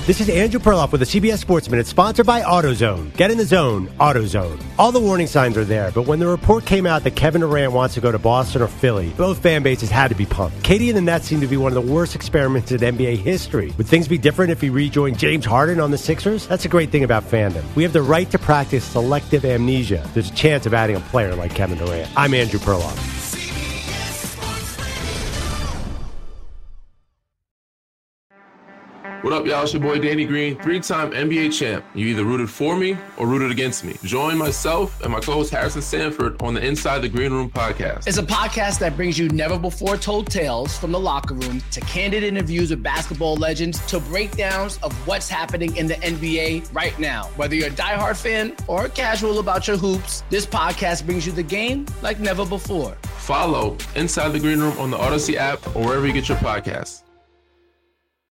This is Andrew Perloff with the CBS Sports Minute, sponsored by AutoZone. Get in the zone, AutoZone. All the warning signs are there, but when the report came out that Kevin Durant wants to go to Boston or Philly, both fan bases had to be pumped. KD and the Nets seem to be one of the worst experiments in NBA history. Would things be different if he rejoined James Harden on the Sixers? That's a great thing about fandom. We have the right to practice selective amnesia. There's a chance of adding a player like Kevin Durant. I'm Andrew Perloff. What up, y'all? It's your boy Danny Green, three-time NBA champ. You either rooted for me or rooted against me. Join myself and my co-host Harrison Sanford on the Inside the Green Room podcast. It's a podcast that brings you never-before-told tales from the locker room to candid interviews with basketball legends to breakdowns of what's happening in the NBA right now. Whether you're a diehard fan or casual about your hoops, this podcast brings you the game like never before. Follow Inside the Green Room on the Odyssey app or wherever you get your podcasts.